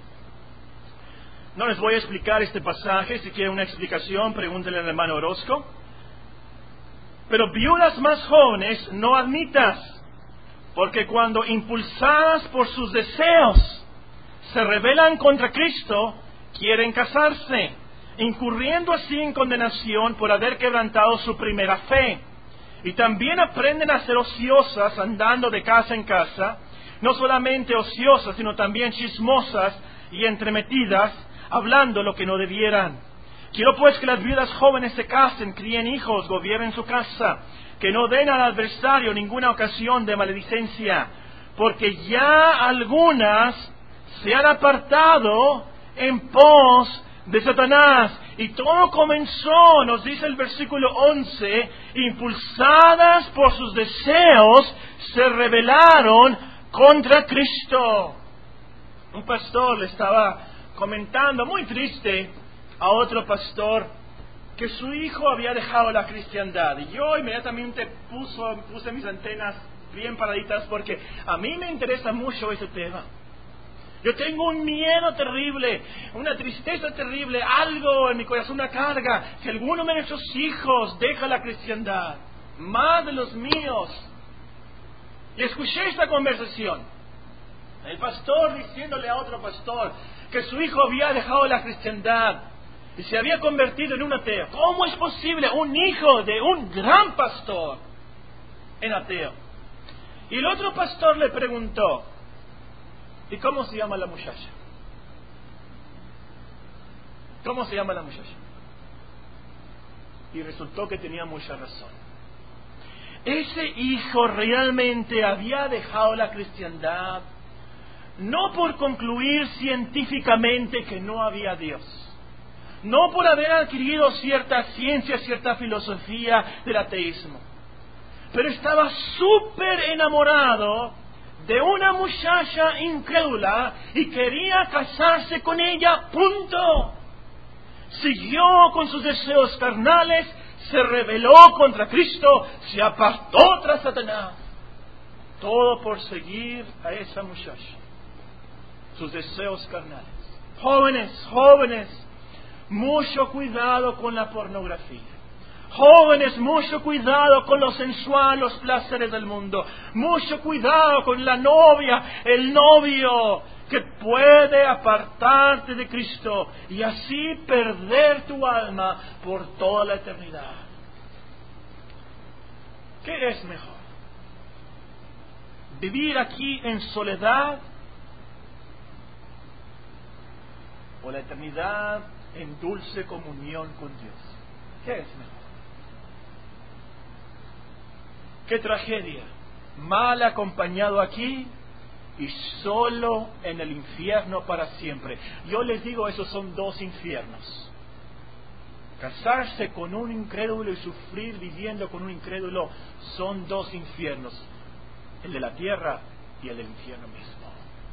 No les voy a explicar este pasaje. Si quieren una explicación, pregúntenle al hermano Orozco. Pero viudas más jóvenes no admitas, porque cuando impulsadas por sus deseos se rebelan contra Cristo, quieren casarse, incurriendo así en condenación por haber quebrantado su primera fe. Y también aprenden a ser ociosas, andando de casa en casa, no solamente ociosas, sino también chismosas y entremetidas, hablando lo que no debieran. Quiero pues que las viudas jóvenes se casen, críen hijos, gobiernen su casa, que no den al adversario ninguna ocasión de maledicencia, porque ya algunas se han apartado en pos de Satanás. Y todo comenzó, nos dice el versículo 11, impulsadas por sus deseos, se rebelaron contra Cristo. Un pastor le estaba comentando, muy triste, a otro pastor, que su hijo había dejado la cristiandad. Y yo inmediatamente puse mis antenas bien paraditas, porque a mí me interesa mucho ese tema. Yo tengo un miedo terrible, una tristeza terrible, algo en mi corazón, una carga, que alguno de nuestros hijos deja la cristiandad, más de los míos. Y escuché esta conversación, el pastor diciéndole a otro pastor que su hijo había dejado la cristiandad. y se había convertido en un ateo. ¿Cómo es posible un hijo de un gran pastor en ateo? Y el otro pastor le preguntó, ¿y cómo se llama la muchacha? ¿Cómo se llama la muchacha? Y resultó que tenía mucha razón. Ese hijo realmente había dejado la cristiandad no por concluir científicamente que no había Dios, no por haber adquirido cierta ciencia, cierta filosofía del ateísmo, pero estaba súper enamorado de una muchacha incrédula y quería casarse con ella, punto. Siguió con sus deseos carnales, se rebeló contra Cristo, se apartó tras Satanás. Todo por seguir a esa muchacha, sus deseos carnales. Jóvenes, mucho cuidado con la pornografía. Jóvenes, mucho cuidado con lo sensual, los placeres del mundo. Mucho cuidado con la novia, el novio, que puede apartarte de Cristo y así perder tu alma por toda la eternidad. ¿Qué es mejor? ¿Vivir aquí en soledad o la eternidad en dulce comunión con Dios? ¿Qué es mejor? ¡Qué tragedia! Mal acompañado aquí y solo en el infierno para siempre. Yo les digo, esos son dos infiernos. Casarse con un incrédulo y sufrir viviendo con un incrédulo son dos infiernos. El de la tierra y el del infierno mismo.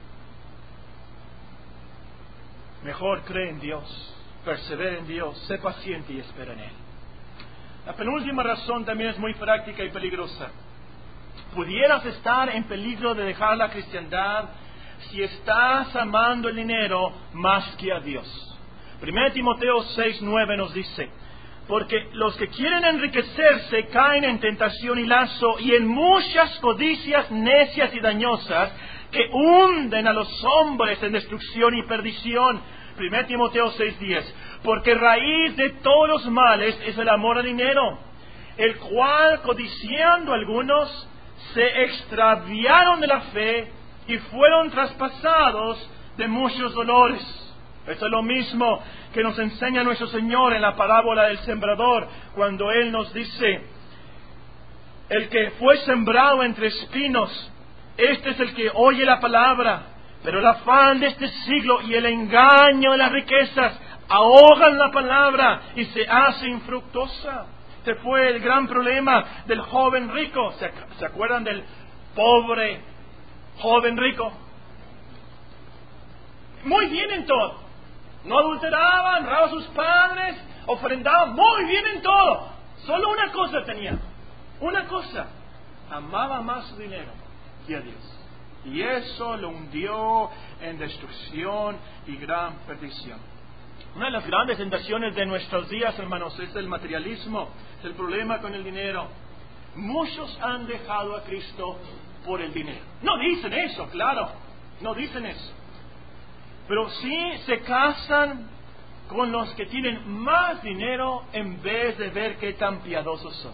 Mejor cree en Dios, persevera en Dios, sé paciente y espera en Él. La penúltima razón también es muy práctica y peligrosa. Pudieras estar en peligro de dejar la cristiandad si estás amando el dinero más que a Dios. 1 Timoteo 6:9 nos dice: porque los que quieren enriquecerse caen en tentación y lazo y en muchas codicias necias y dañosas que hunden a los hombres en destrucción y perdición. 1 Timoteo 6:10: porque raíz de todos los males es el amor al dinero, el cual, codiciando algunos, se extraviaron de la fe y fueron traspasados de muchos dolores. Esto es lo mismo que nos enseña nuestro Señor en la parábola del sembrador, cuando Él nos dice: el que fue sembrado entre espinos, este es el que oye la palabra, pero el afán de este siglo y el engaño de las riquezas ahogan la palabra y se hace infructuosa. Este fue el gran problema del joven rico. ¿Se acuerdan del pobre joven rico? Muy bien en todo. No adulteraban, honraba a sus padres, ofrendaban muy bien en todo. Solo una cosa tenía. Una cosa. Amaba más su dinero que a Dios. Y eso lo hundió en destrucción y gran perdición. Una de las grandes tentaciones de nuestros días, hermanos, es el materialismo, es el problema con el dinero. Muchos han dejado a Cristo por el dinero. No dicen eso, claro, no dicen eso. Pero sí se casan con los que tienen más dinero en vez de ver qué tan piadosos son.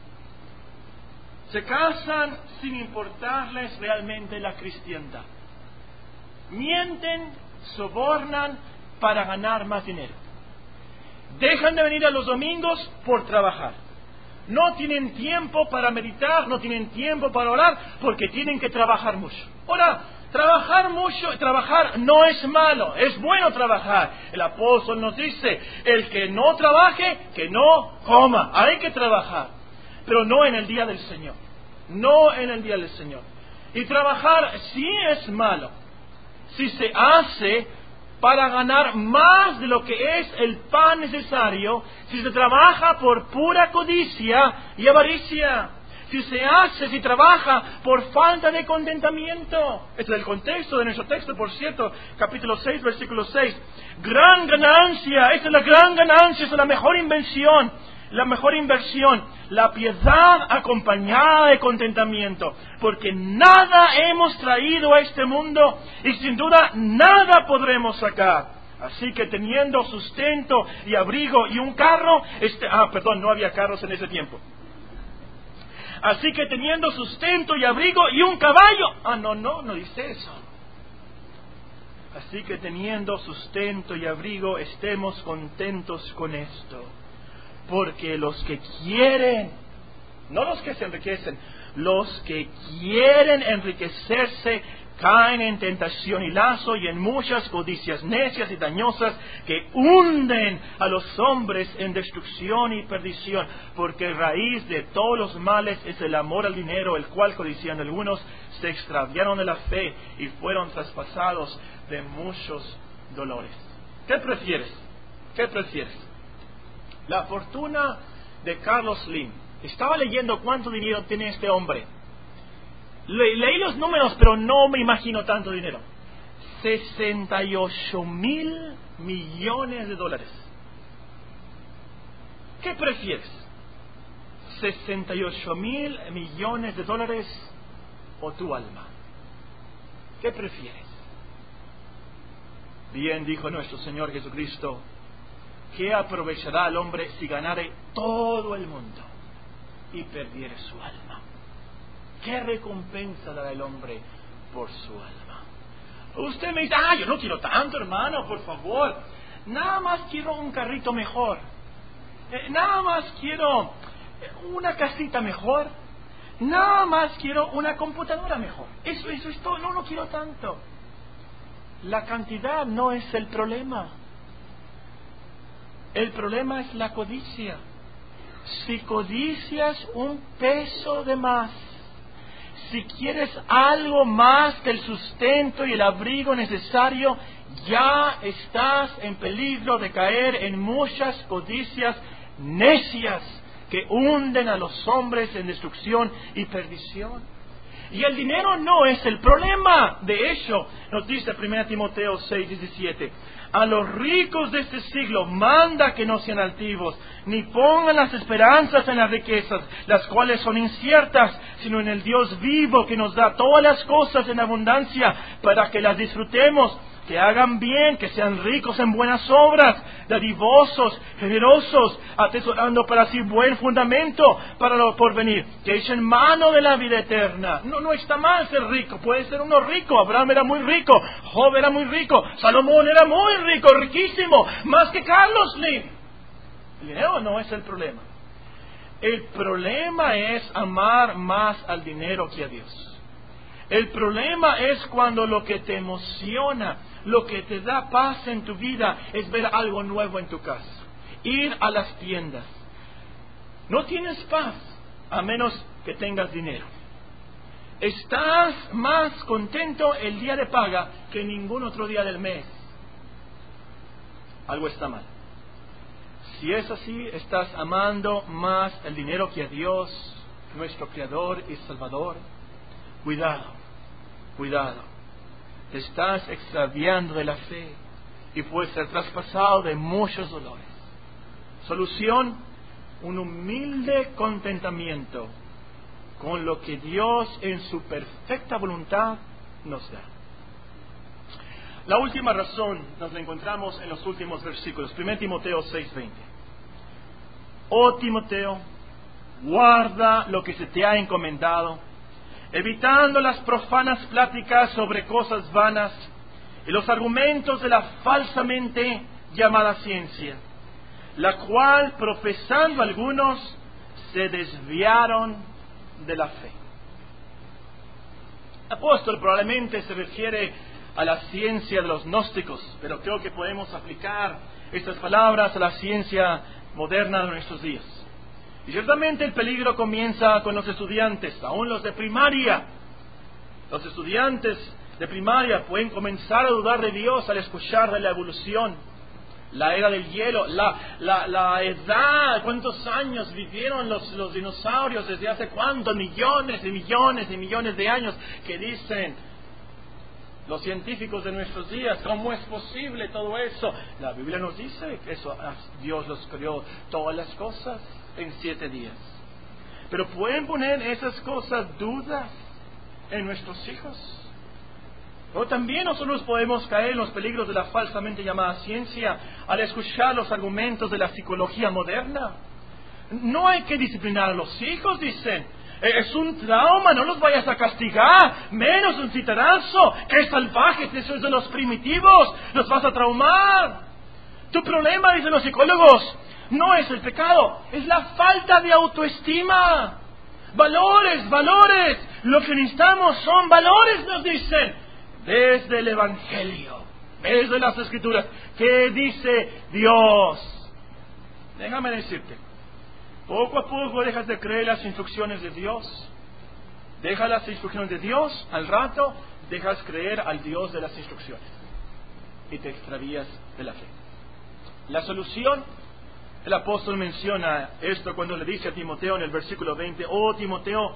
Se casan sin importarles realmente la cristiandad. Mienten, sobornan para ganar más dinero. Dejan de venir a los domingos por trabajar. No tienen tiempo para meditar, no tienen tiempo para orar, porque tienen que trabajar mucho. Ahora, trabajar no es malo, es bueno trabajar. El apóstol nos dice: el que no trabaje, que no coma. Hay que trabajar, pero no en el día del Señor. No en el día del Señor. Y trabajar sí es malo si se hace para ganar más de lo que es el pan necesario, si se trabaja por pura codicia y avaricia, si trabaja por falta de contentamiento. Este es el contexto de nuestro texto, por cierto, capítulo 6, versículo 6. Gran ganancia, esta es la gran ganancia, esta es la mejor inversión, la piedad acompañada de contentamiento, porque nada hemos traído a este mundo y sin duda nada podremos sacar. Así que teniendo sustento y abrigo y un carro, no había carros en ese tiempo. Así que teniendo sustento y abrigo y un caballo. No dice eso. Así que teniendo sustento y abrigo, estemos contentos con esto. Porque los que quieren, no los que se enriquecen, los que quieren enriquecerse caen en tentación y lazo y en muchas codicias necias y dañosas que hunden a los hombres en destrucción y perdición, porque raíz de todos los males es el amor al dinero, el cual codiciando algunos se extraviaron de la fe y fueron traspasados de muchos dolores. ¿Qué prefieres? La fortuna de Carlos Slim. Estaba leyendo cuánto dinero tiene este hombre. Leí los números, pero no me imagino tanto dinero. 68,000 millones de dólares. ¿Qué prefieres? 68,000 millones de dólares o tu alma. ¿Qué prefieres? Bien dijo nuestro Señor Jesucristo, ¿qué aprovechará el hombre si ganare todo el mundo y perdiere su alma? ¿Qué recompensa dará el hombre por su alma? Usted me dice, yo no quiero tanto, hermano, por favor. Nada más quiero un carrito mejor. Nada más quiero una casita mejor. Nada más quiero una computadora mejor. Eso es todo. No quiero tanto. La cantidad no es el problema. El problema es la codicia. Si codicias un peso de más, si quieres algo más del sustento y el abrigo necesario, ya estás en peligro de caer en muchas codicias necias que hunden a los hombres en destrucción y perdición. Y el dinero no es el problema. De hecho, nos dice 1 Timoteo 6:17, a los ricos de este siglo manda que no sean altivos, ni pongan las esperanzas en las riquezas, las cuales son inciertas, sino en el Dios vivo que nos da todas las cosas en abundancia para que las disfrutemos, que hagan bien, que sean ricos en buenas obras, dadivosos, generosos, atesorando para sí buen fundamento para lo porvenir, que echen mano de la vida eterna. No está mal ser rico, puede ser uno rico. Abraham era muy rico, Job era muy rico, Salomón era muy rico, riquísimo, más que Carlos Slim. El dinero no es el problema. El problema es amar más al dinero que a Dios. El problema es cuando lo que te emociona, lo que te da paz en tu vida es ver algo nuevo en tu casa, ir a las tiendas. No tienes paz a menos que tengas dinero. Estás más contento el día de paga que ningún otro día del mes. Algo está mal. Si es así, estás amando más el dinero que a Dios, nuestro Creador y Salvador. Cuidado. Te estás extraviando de la fe y puedes ser traspasado de muchos dolores. Solución: un humilde contentamiento con lo que Dios en su perfecta voluntad nos da. La última razón nos la encontramos en los últimos versículos. 1 Timoteo 6:20. Oh Timoteo, guarda lo que se te ha encomendado, evitando las profanas pláticas sobre cosas vanas y los argumentos de la falsamente llamada ciencia, la cual profesando algunos se desviaron de la fe. El apóstol probablemente se refiere a la ciencia de los gnósticos, pero creo que podemos aplicar estas palabras a la ciencia moderna de nuestros días. Y ciertamente el peligro comienza con los estudiantes, aún los de primaria. Los estudiantes de primaria pueden comenzar a dudar de Dios al escuchar de la evolución, la era del hielo, la edad, cuántos años vivieron los dinosaurios, desde hace cuántos millones y millones y millones de años, que dicen los científicos de nuestros días. ¿Cómo es posible todo eso? La Biblia nos dice que Dios los creó todas las cosas en 7 días. Pero ¿pueden poner esas cosas dudas en nuestros hijos? Pero también nosotros podemos caer en los peligros de la falsamente llamada ciencia al escuchar los argumentos de la psicología moderna. No hay que disciplinar a los hijos, dicen. Es un trauma, no los vayas a castigar, menos un citarazo. ¡Qué salvajes! Eso es de los primitivos, los vas a traumar. Tu problema, dicen los psicólogos, no es el pecado, es la falta de autoestima. Valores, valores. Lo que necesitamos son valores, nos dicen. Desde el Evangelio, desde las Escrituras. ¿Qué dice Dios? Déjame decirte, poco a poco dejas de creer las instrucciones de Dios. Deja las instrucciones de Dios, al rato dejas creer al Dios de las instrucciones y te extravías de la fe. La solución, el apóstol menciona esto cuando le dice a Timoteo en el versículo 20, oh Timoteo,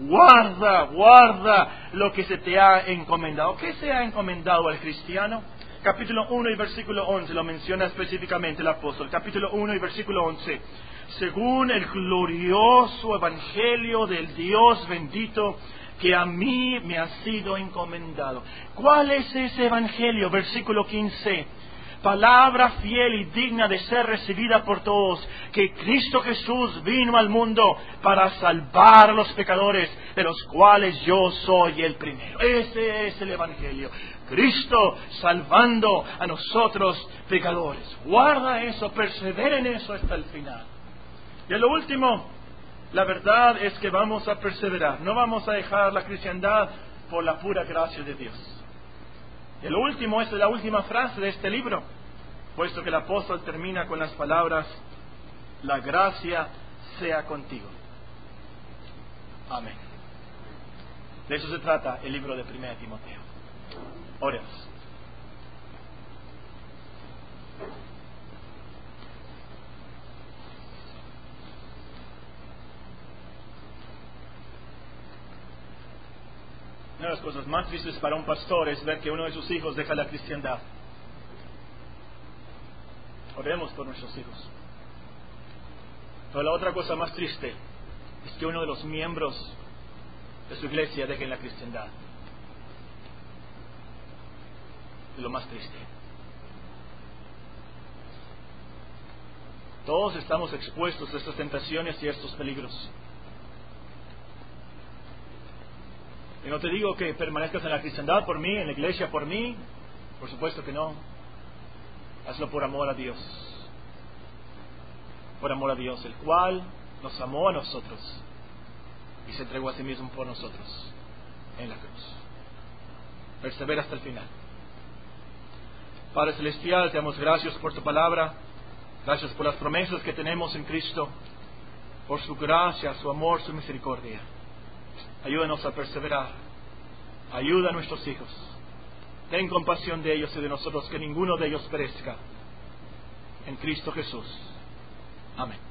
guarda lo que se te ha encomendado. ¿Qué se ha encomendado al cristiano? Capítulo 1 y versículo 11 lo menciona específicamente el apóstol. Capítulo 1 y versículo 11. Según el glorioso evangelio del Dios bendito que a mí me ha sido encomendado. ¿Cuál es ese evangelio? Versículo 15. Palabra fiel y digna de ser recibida por todos, que Cristo Jesús vino al mundo para salvar a los pecadores, de los cuales yo soy el primero. Ese es el Evangelio. Cristo salvando a nosotros pecadores. Guarda eso, persevera en eso hasta el final. Y a lo último, la verdad es que vamos a perseverar. No vamos a dejar la cristiandad por la pura gracia de Dios. Y lo último es la última frase de este libro, puesto que el apóstol termina con las palabras, la gracia sea contigo. Amén. De eso se trata el libro de 1 Timoteo. Oremos. Una de las cosas más tristes para un pastor es ver que uno de sus hijos deja la cristiandad. Oremos por nuestros hijos. Pero la otra cosa más triste es que uno de los miembros de su iglesia deje la cristiandad. Es lo más triste. Todos estamos expuestos a estas tentaciones y a estos peligros. Y no te digo que permanezcas en la cristiandad por mí, en la iglesia por mí. Por supuesto que no. Hazlo por amor a Dios. Por amor a Dios, el cual nos amó a nosotros y se entregó a sí mismo por nosotros en la cruz. Persevera hasta el final. Padre Celestial, te damos gracias por tu palabra. Gracias por las promesas que tenemos en Cristo. Por su gracia, su amor, su misericordia. Ayúdanos a perseverar. Ayuda a nuestros hijos. Ten compasión de ellos y de nosotros, que ninguno de ellos perezca. En Cristo Jesús. Amén.